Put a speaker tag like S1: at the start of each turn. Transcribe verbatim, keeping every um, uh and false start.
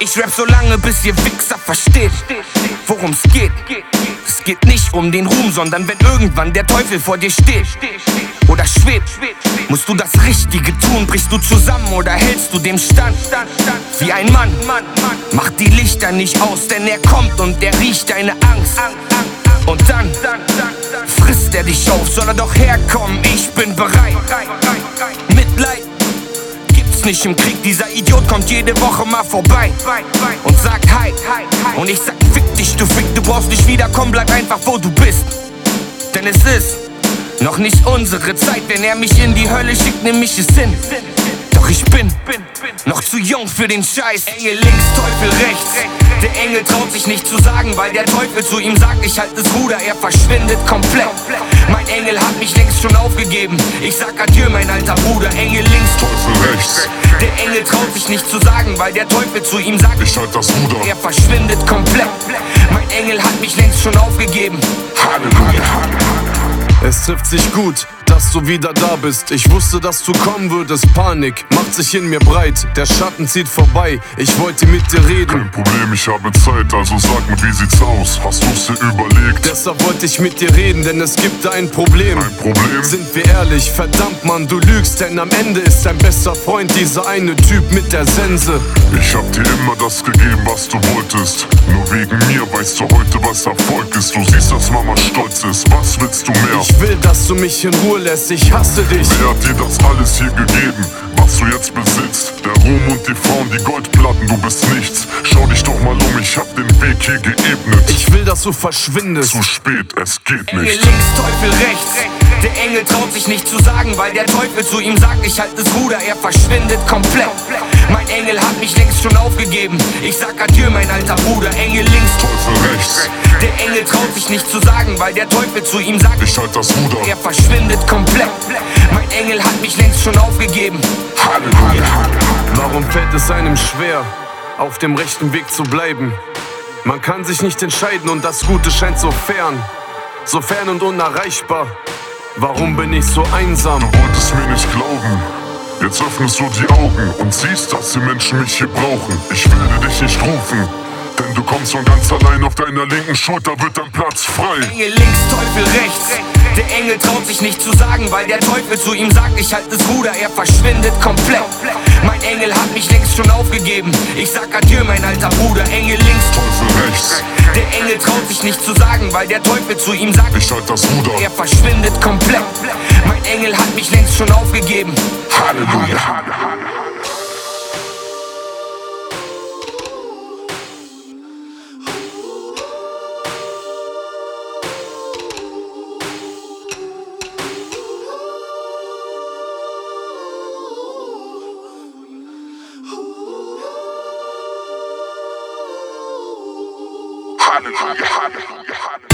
S1: Ich rap so lange, bis ihr Wichser versteht, worum's geht. Es geht nicht um den Ruhm, sondern wenn irgendwann der Teufel vor dir steht oder schwebt, musst du das Richtige tun. Brichst du zusammen oder hältst du dem Stand? Wie ein Mann, mach die Lichter nicht aus, denn er kommt und er riecht deine Angst. Und dann frisst er dich auf, soll er doch herkommen, ich bin bereit. Mitleid gibt's nicht im Krieg, dieser Idiot kommt jede Woche mal vorbei und sagt hi. Und ich sag fick dich, du Fick, du brauchst nicht wiederkommen, bleib einfach wo du bist. Denn es ist noch nicht unsere Zeit, wenn er mich in die Hölle schickt, nehm ich es hin. Doch ich bin noch zu jung für den Scheiß. Engel links, Teufel rechts. Der Engel traut sich nicht zu sagen, weil der Teufel zu ihm sagt, ich halt das Ruder, er verschwindet komplett. Mein Engel hat mich längst schon aufgegeben. Ich sag adieu, mein alter Bruder. Engel links,
S2: Teufel rechts.
S1: Der Engel traut sich nicht zu sagen, weil der Teufel zu ihm sagt,
S2: ich halt das Ruder,
S1: er verschwindet komplett. Mein Engel hat mich längst schon aufgegeben.
S2: Halleluja.
S3: Es trifft sich gut, dass du wieder da bist. Ich wusste, dass du kommen würdest. Panik macht sich in mir breit. Der Schatten zieht vorbei. Ich wollte mit dir reden.
S2: Kein Problem, ich habe Zeit, also sag mir, wie sieht's aus? Hast du's dir überlegt?
S3: Deshalb wollte ich mit dir reden, denn es gibt da ein Problem.
S2: Ein Problem?
S3: Sind wir ehrlich, verdammt Mann, du lügst, denn am Ende ist dein bester Freund dieser eine Typ mit der Sense.
S2: Ich hab dir immer das gegeben, was du wolltest. Nur wegen mir weißt du heute, was Erfolg ist. Du siehst, dass Mama stolz ist. Was willst du mehr?
S3: Ich will, dass du mich in Ruhe lässt, ich hasse dich.
S2: Wer hat dir das alles hier gegeben, was du jetzt besitzt? Der Ruhm und die Frauen, die Goldplatten, du bist nichts. Schau dich doch mal um, ich hab den Weg hier geebnet.
S3: Ich will, dass du verschwindest.
S2: Zu spät, es geht
S1: Engel
S2: nicht.
S1: links, Teufel rechts. Der Engel traut sich nicht zu sagen, weil der Teufel zu ihm sagt, ich halt das Ruder, er verschwindet komplett. Mein Engel hat mich längst schon aufgegeben. Ich sag adieu, mein alter Bruder. Engel links,
S2: Teufel rechts.
S1: Der Engel traut sich nicht zu sagen, weil der Teufel zu ihm sagt,
S2: Ich halt das Ruder,
S1: er verschwindet komplett. Mein Engel hat mich längst schon aufgegeben.
S2: Halleluja.
S3: Warum fällt es einem schwer, auf dem rechten Weg zu bleiben? Man kann sich nicht entscheiden und das Gute scheint so fern, so fern und unerreichbar. Warum bin ich so einsam?
S2: Du wolltest mir nicht glauben. Jetzt öffnest du die Augen und siehst, dass die Menschen mich hier brauchen. Ich werde dich nicht rufen, denn du kommst von ganz allein. Auf deiner linken Schulter wird dein Platz frei.
S1: Engel links, Teufel rechts. Der Engel traut sich nicht zu sagen, weil der Teufel zu ihm sagt, ich halt das Ruder, er verschwindet komplett. Mein Engel hat mich längst schon aufgegeben. Ich sag adieu, mein alter Bruder. Engel links,
S2: Teufel rechts.
S1: Der Engel traut sich nicht zu sagen, weil der Teufel zu ihm sagt,
S2: Ich halt das Ruder,
S1: er verschwindet komplett. Mein Engel hat mich längst schon aufgegeben.
S2: Halleluja. Halleluja. Halleluja.